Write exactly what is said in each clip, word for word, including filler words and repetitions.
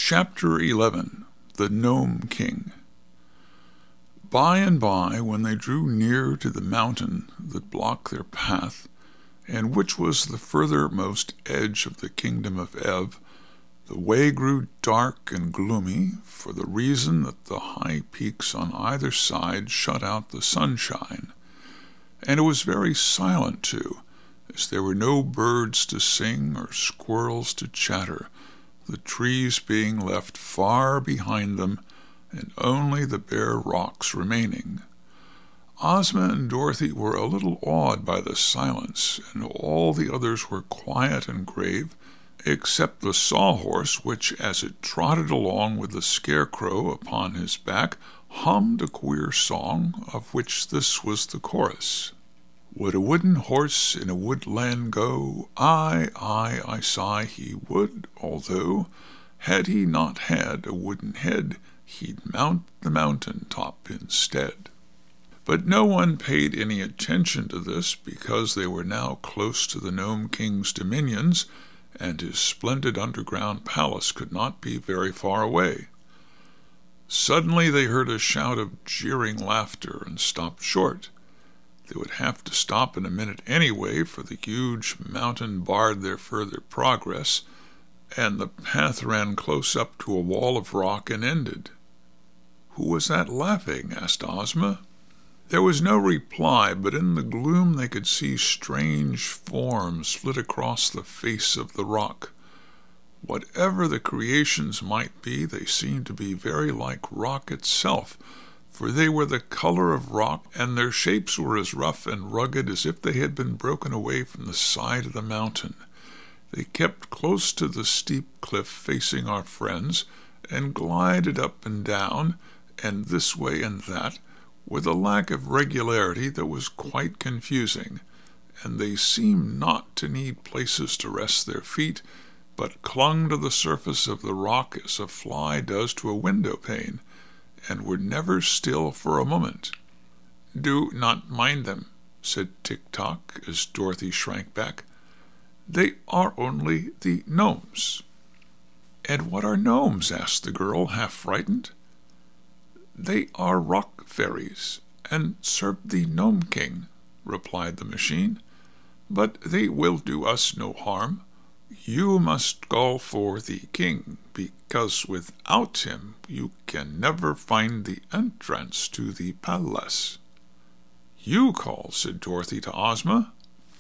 Chapter eleven. The Gnome King. By and by, when they drew near to the mountain that blocked their path, and which was the furthermost edge of the kingdom of Ev, the way grew dark and gloomy, for the reason that the high peaks on either side shut out the sunshine. And it was very silent, too, as there were no birds to sing or squirrels to chatter, the trees being left far behind them, and only the bare rocks remaining. Ozma and Dorothy were a little awed by the silence, and all the others were quiet and grave, except the Sawhorse, which, as it trotted along with the Scarecrow upon his back, hummed a queer song, of which this was the chorus. Would a wooden horse in a woodland go? Aye, aye, I sigh he would, although, had he not had a wooden head, he'd mount the mountain top instead. But no one paid any attention to this, because they were now close to the Gnome King's dominions, and his splendid underground palace could not be very far away. Suddenly they heard a shout of jeering laughter and stopped short. They would have to stop in a minute anyway, for the huge mountain barred their further progress, and the path ran close up to a wall of rock and ended. "Who was that laughing?" asked Ozma. There was no reply, but in the gloom they could see strange forms flit across the face of the rock. Whatever the creations might be, they seemed to be very like rock itself, for they were the color of rock, and their shapes were as rough and rugged as if they had been broken away from the side of the mountain. They kept close to the steep cliff facing our friends, and glided up and down, and this way and that, with a lack of regularity that was quite confusing, and they seemed not to need places to rest their feet, but clung to the surface of the rock as a fly does to a window pane, and were never still for a moment. "Do not mind them," said Tick-Tock, as Dorothy shrank back. "They are only the gnomes." "And what are gnomes?" asked the girl, half frightened. "They are rock fairies, and serve the Gnome King," replied the machine. "But they will do us no harm. You must call for the king, because without him you can never find the entrance to the palace." "You call," said Dorothy to Ozma.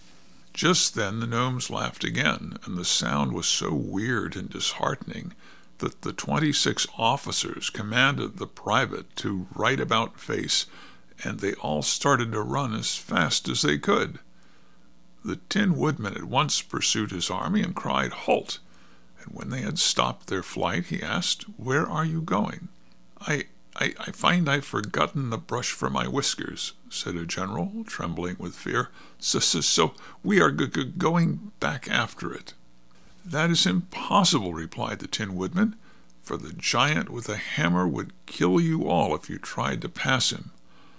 Just then the gnomes laughed again, and the sound was so weird and disheartening that the twenty-six officers commanded the private to right about face, and they all started to run as fast as they could. The Tin Woodman at once pursued his army and cried, "Halt!" And when they had stopped their flight, he asked, "Where are you going?" I, I, I find I've forgotten the brush for my whiskers," said a general, trembling with fear. So, so, so we are g- g- going back after it." "That is impossible," replied the Tin Woodman, "for the giant with a hammer would kill you all if you tried to pass him."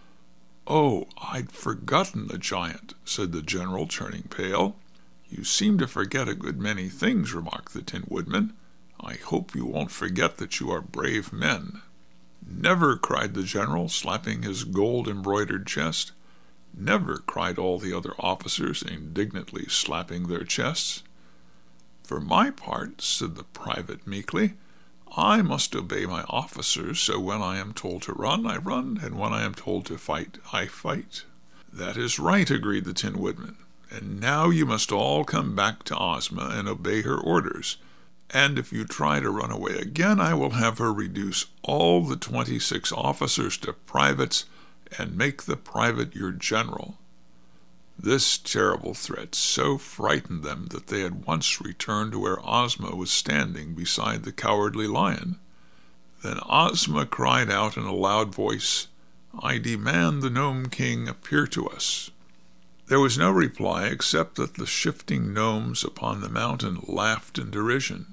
"Oh, I'd forgotten the giant," said the general, turning pale. "You seem to forget a good many things," remarked the Tin Woodman. "I hope you won't forget that you are brave men." "Never!" cried the general, slapping his gold-embroidered chest. "Never!" cried all the other officers, indignantly slapping their chests. "For my part," said the private meekly, "I must obey my officers, so when I am told to run, I run, and when I am told to fight, I fight." "That is right," agreed the Tin Woodman. "And now you must all come back to Ozma and obey her orders, and if you try to run away again, I will have her reduce all the twenty-six officers to privates and make the private your general." This terrible threat so frightened them that they at once returned to where Ozma was standing beside the Cowardly Lion. Then Ozma cried out in a loud voice, "I demand the Gnome King appear to us." There was no reply except that the shifting gnomes upon the mountain laughed in derision.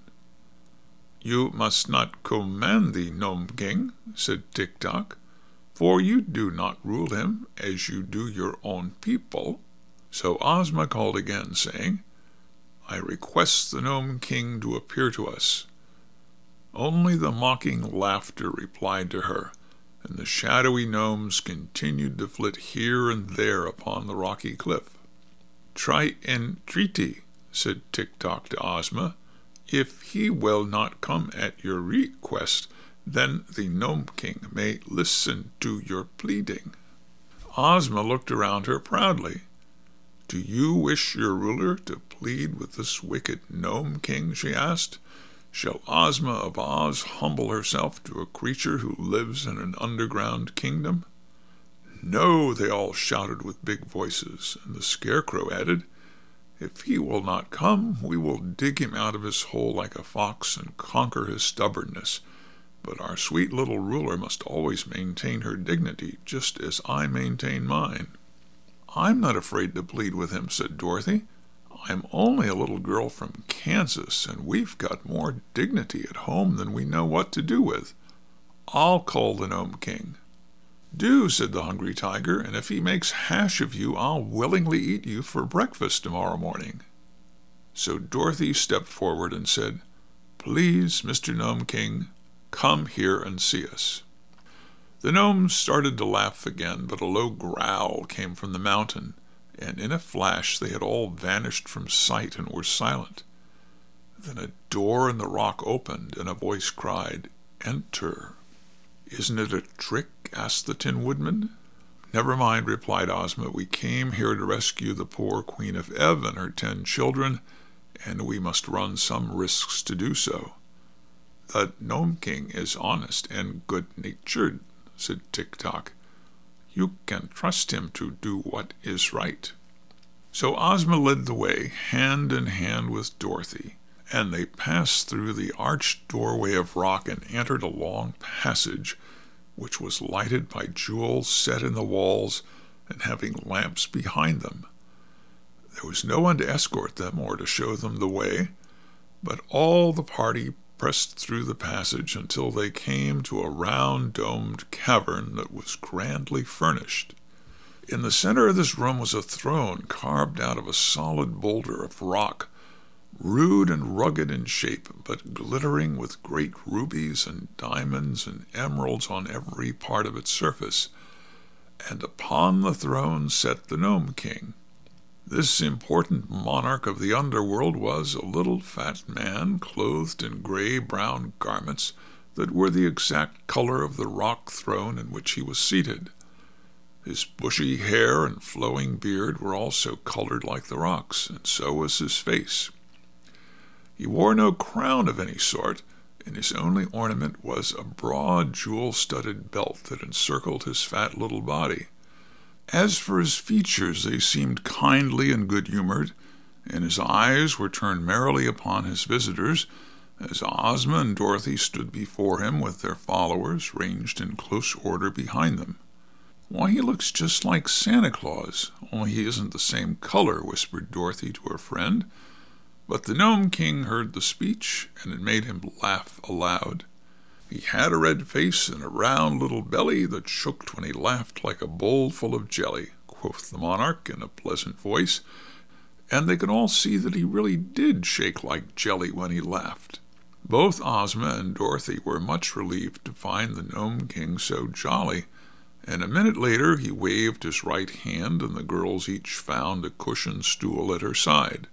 "You must not command the Gnome King," said Tick-Tock, "for you do not rule him as you do your own people." So Ozma called again, saying, "I request the Gnome King to appear to us." Only the mocking laughter replied to her, and the shadowy gnomes continued to flit here and there upon the rocky cliff. "Try entreaty," said Tik-Tok to Ozma. "If he will not come at your request, then the Gnome King may listen to your pleading." Ozma looked around her proudly. "Do you wish your ruler to plead with this wicked Gnome King?" she asked. "Shall Ozma of Oz humble herself to a creature who lives in an underground kingdom?" "No," they all shouted with big voices, and the Scarecrow added, "If he will not come, we will dig him out of his hole like a fox and conquer his stubbornness. But our sweet little ruler must always maintain her dignity, just as I maintain mine." "I'm not afraid to plead with him," said Dorothy. "I'm only a little girl from Kansas, and we've got more dignity at home than we know what to do with. I'll call the Gnome King." "Do," said the Hungry Tiger, "and if he makes hash of you, I'll willingly eat you for breakfast tomorrow morning." So Dorothy stepped forward and said, "Please, Mister Gnome King, come here and see us." The gnomes started to laugh again, but a low growl came from the mountain, and in a flash they had all vanished from sight and were silent. Then a door in the rock opened, and a voice cried, "Enter." "Isn't it a trick?" asked the Tin Woodman. "Never mind," replied Ozma. "We came here to rescue the poor Queen of Ev and her ten children, and we must run some risks to do so." "The Gnome King is honest and good-natured," said Tik-Tok. "You can trust him to do what is right." So Ozma led the way, hand in hand with Dorothy, and they passed through the arched doorway of rock and entered a long passage, which was lighted by jewels set in the walls and having lamps behind them. There was no one to escort them or to show them the way, but all the party pressed through the passage until they came to a round-domed cavern that was grandly furnished. In the center of this room was a throne carved out of a solid boulder of rock, rude and rugged in shape, but glittering with great rubies and diamonds and emeralds on every part of its surface. And upon the throne sat the Gnome King. This important monarch of the underworld was a little fat man clothed in gray-brown garments that were the exact color of the rock throne in which he was seated. His bushy hair and flowing beard were also colored like the rocks, and so was his face. He wore no crown of any sort, and his only ornament was a broad jewel-studded belt that encircled his fat little body. As for his features, they seemed kindly and good-humored, and his eyes were turned merrily upon his visitors, as Ozma and Dorothy stood before him with their followers ranged in close order behind them. "Why, he looks just like Santa Claus, only he isn't the same color," whispered Dorothy to her friend. But the Gnome King heard the speech, and it made him laugh aloud. "He had a red face and a round little belly that shook when he laughed like a bowl full of jelly," quoth the monarch in a pleasant voice, and they could all see that he really did shake like jelly when he laughed. Both Ozma and Dorothy were much relieved to find the Gnome King so jolly, and a minute later he waved his right hand, and the girls each found a cushioned stool at her side.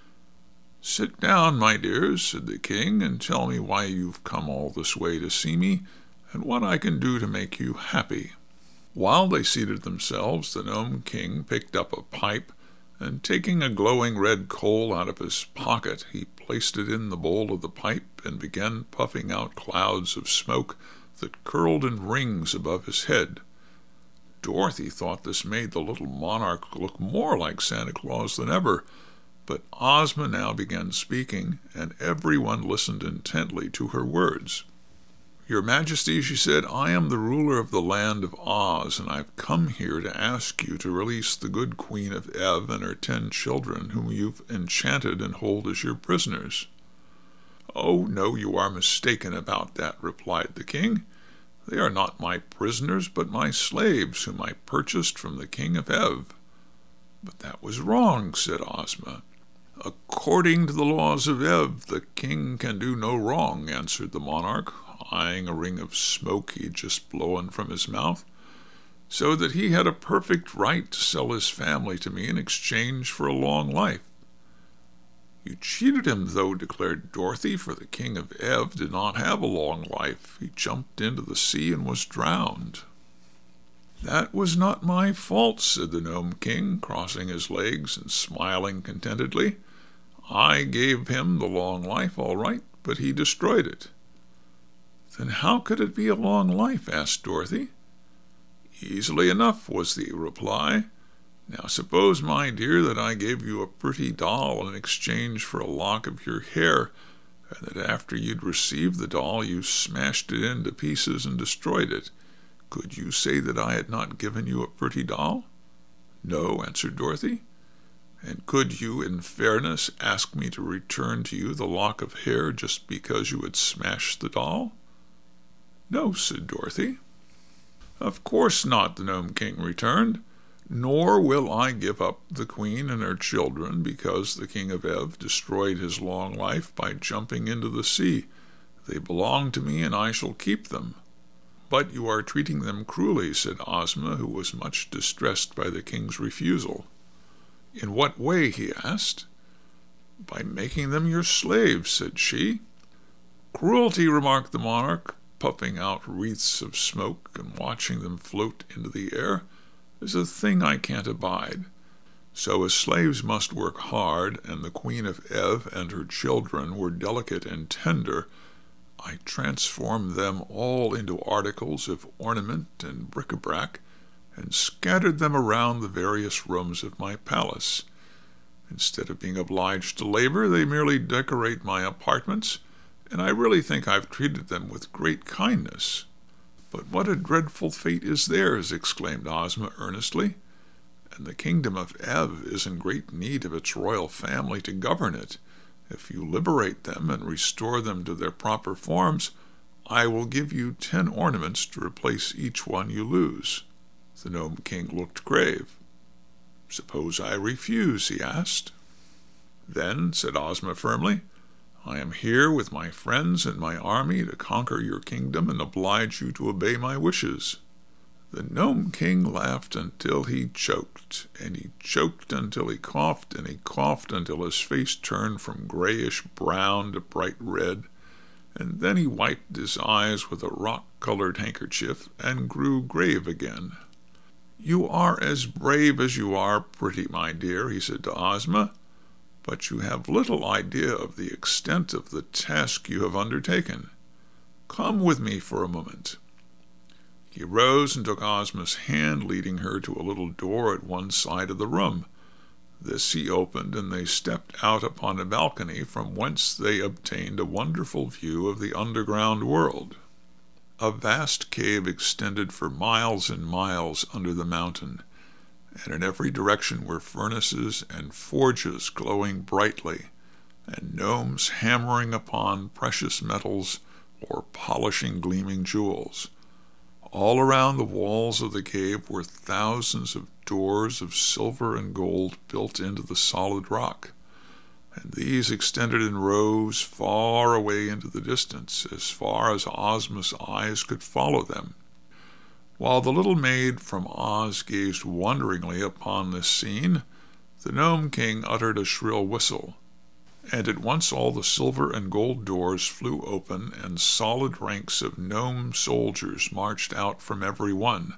"Sit down, my dears," said the king, "and tell me why you've come all this way to see me, and what I can do to make you happy." While they seated themselves, the Gnome King picked up a pipe, and taking a glowing red coal out of his pocket, he placed it in the bowl of the pipe and began puffing out clouds of smoke that curled in rings above his head. Dorothy thought this made the little monarch look more like Santa Claus than ever, but Ozma now began speaking, and everyone listened intently to her words. "Your Majesty," she said, "I am the ruler of the land of Oz, and I've come here to ask you to release the good Queen of Ev and her ten children whom you've enchanted and hold as your prisoners." "Oh, no, you are mistaken about that," replied the king. "They are not my prisoners, but my slaves, whom I purchased from the King of Ev." "But that was wrong," said Ozma. "According to the laws of Ev, the king can do no wrong," answered the monarch, eyeing a ring of smoke he'd just blown from his mouth, "so that he had a perfect right to sell his family to me in exchange for a long life." "You cheated him, though," declared Dorothy, "for the king of Ev did not have a long life. He jumped into the sea and was drowned." "That was not my fault," said the Gnome King, crossing his legs and smiling contentedly. "I gave him the long life, all right, but he destroyed it." "Then how could it be a long life?" asked Dorothy. "Easily enough," was the reply. "Now suppose, my dear, that I gave you a pretty doll in exchange for a lock of your hair, and that after you'd received the doll you smashed it into pieces and destroyed it. Could you say that I had not given you a pretty doll?" "No," answered Dorothy. "And could you, in fairness, ask me to return to you the lock of hair just because you had smashed the doll?" "No," said Dorothy. "Of course not," the Gnome King returned. "Nor will I give up the queen and her children because the king of Ev destroyed his long life by jumping into the sea. They belong to me, and I shall keep them." "But you are treating them cruelly," said Ozma, who was much distressed by the king's refusal. "In what way?" he asked. "By making them your slaves," said she. "Cruelty," remarked the monarch, puffing out wreaths of smoke and watching them float into the air, "is a thing I can't abide. So as slaves must work hard, and the Queen of Ev and her children were delicate and tender, I transformed them all into articles of ornament and bric-a-brac, and scattered them around the various rooms of my palace. Instead of being obliged to labor, they merely decorate my apartments, and I really think I've treated them with great kindness." "But what a dreadful fate is theirs!" exclaimed Ozma earnestly. "And the kingdom of Ev is in great need of its royal family to govern it. If you liberate them and restore them to their proper forms, I will give you ten ornaments to replace each one you lose." The Gnome King looked grave. "Suppose I refuse?" he asked. "Then," said Ozma firmly, "I am here with my friends and my army to conquer your kingdom and oblige you to obey my wishes." The Gnome King laughed until he choked, and he choked until he coughed, and he coughed until his face turned from grayish brown to bright red, and then he wiped his eyes with a rock-colored handkerchief and grew grave again. "You are as brave as you are pretty, my dear," he said to Ozma, "but you have little idea of the extent of the task you have undertaken. Come with me for a moment." He rose and took Ozma's hand, leading her to a little door at one side of the room. This he opened, and they stepped out upon a balcony from whence they obtained a wonderful view of the underground world. A vast cave extended for miles and miles under the mountain, and in every direction were furnaces and forges glowing brightly, and gnomes hammering upon precious metals or polishing gleaming jewels. All around the walls of the cave were thousands of doors of silver and gold built into the solid rock, and these extended in rows far away into the distance, as far as Ozma's eyes could follow them. While the little maid from Oz gazed wonderingly upon this scene, the Gnome King uttered a shrill whistle, and at once all the silver and gold doors flew open, and solid ranks of gnome soldiers marched out from every one.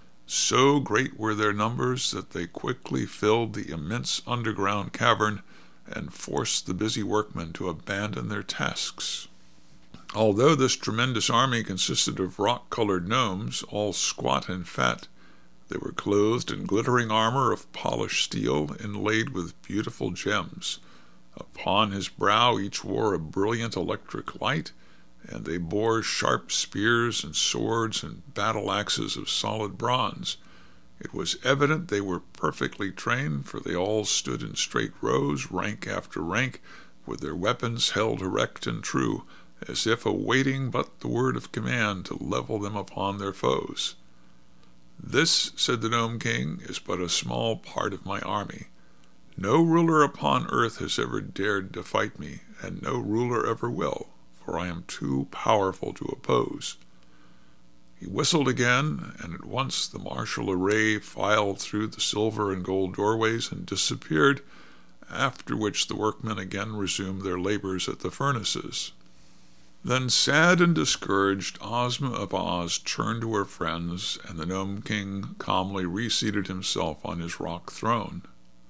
So great were their numbers that they quickly filled the immense underground cavern and forced the busy workmen to abandon their tasks. Although this tremendous army consisted of rock-colored gnomes, all squat and fat, they were clothed in glittering armor of polished steel inlaid with beautiful gems. Upon his brow each wore a brilliant electric light, and they bore sharp spears and swords and battle-axes of solid bronze. It was evident they were perfectly trained, for they all stood in straight rows, rank after rank, with their weapons held erect and true, as if awaiting but the word of command to level them upon their foes. "This," said the Gnome King, "is but a small part of my army. No ruler upon earth has ever dared to fight me, and no ruler ever will, for I am too powerful to oppose." He whistled again, and at once the martial array filed through the silver and gold doorways and disappeared, after which the workmen again resumed their labors at the furnaces. Then, sad and discouraged, Ozma of Oz turned to her friends, and the Gnome King calmly reseated himself on his rock throne.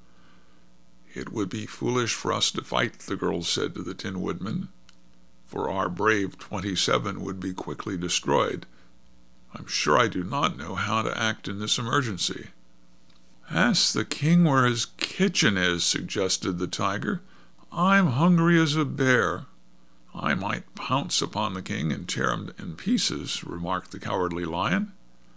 "It would be foolish for us to fight," the girls said to the Tin Woodman, "for our brave twenty-seven would be quickly destroyed. I'm sure I do not know how to act in this emergency." "Ask the king where his kitchen is," suggested the tiger. "I'm hungry as a bear." "I might pounce upon the king and tear him in pieces," remarked the cowardly lion.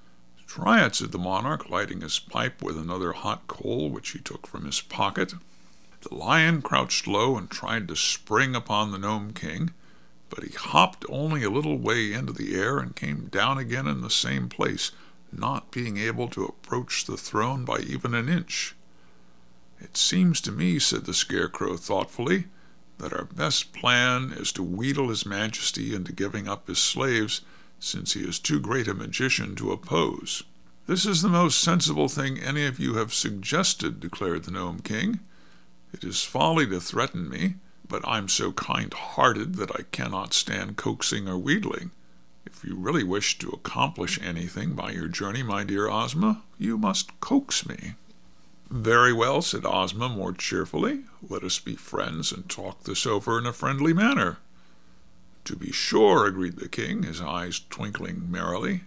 "Try it," said the monarch, lighting his pipe with another hot coal which he took from his pocket. The lion crouched low and tried to spring upon the Gnome King, but he hopped only a little way into the air and came down again in the same place, not being able to approach the throne by even an inch. "It seems to me," said the Scarecrow thoughtfully, "that our best plan is to wheedle His Majesty into giving up his slaves, since he is too great a magician to oppose." "This is the most sensible thing any of you have suggested," declared the Gnome King. "It is folly to threaten me, but I'm so kind-hearted that I cannot stand coaxing or wheedling. If you really wish to accomplish anything by your journey, my dear Ozma, you must coax me." "Very well," said Ozma more cheerfully. "Let us be friends and talk this over in a friendly manner." "To be sure," agreed the king, his eyes twinkling merrily.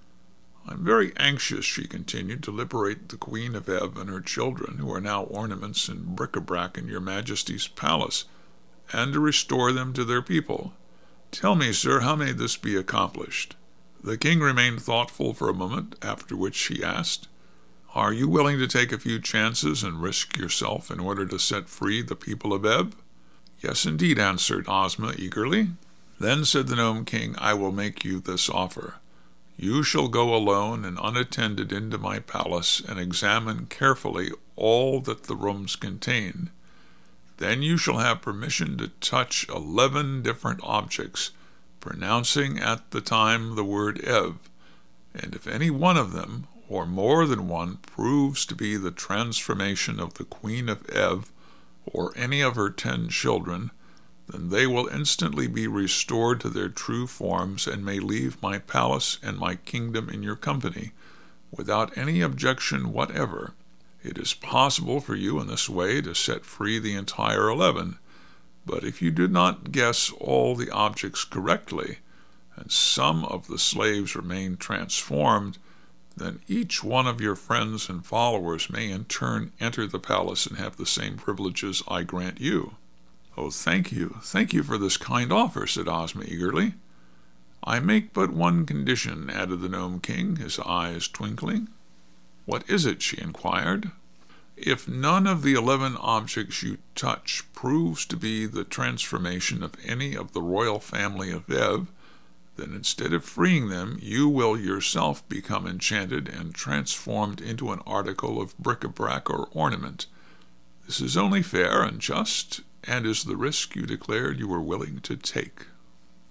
"I'm very anxious," she continued, "to liberate the Queen of Ev and her children, who are now ornaments and bric-a-brac in your Majesty's palace, and to restore them to their people. Tell me, sir, how may this be accomplished?" The king remained thoughtful for a moment, after which he asked, "Are you willing to take a few chances and risk yourself in order to set free the people of Ev?" "Yes, indeed," answered Ozma eagerly. "Then," said the Gnome King, "I will make you this offer. You shall go alone and unattended into my palace and examine carefully all that the rooms contain. Then you shall have permission to touch eleven different objects, pronouncing at the time the word Ev, and if any one of them, or more than one, proves to be the transformation of the Queen of Ev or any of her ten children, then they will instantly be restored to their true forms and may leave my palace and my kingdom in your company, without any objection whatever. It is possible for you in this way to set free the entire eleven, but if you do not guess all the objects correctly, and some of the slaves remain transformed, then each one of your friends and followers may in turn enter the palace and have the same privileges I grant you." "Oh, thank you, thank you for this kind offer," said Ozma eagerly. "I make but one condition," added the Gnome King, his eyes twinkling. "What is it?" she inquired. "If none of the eleven objects you touch proves to be the transformation of any of the royal family of Ev, then instead of freeing them, you will yourself become enchanted and transformed into an article of bric-a-brac or ornament. This is only fair and just, and is the risk you declared you were willing to take."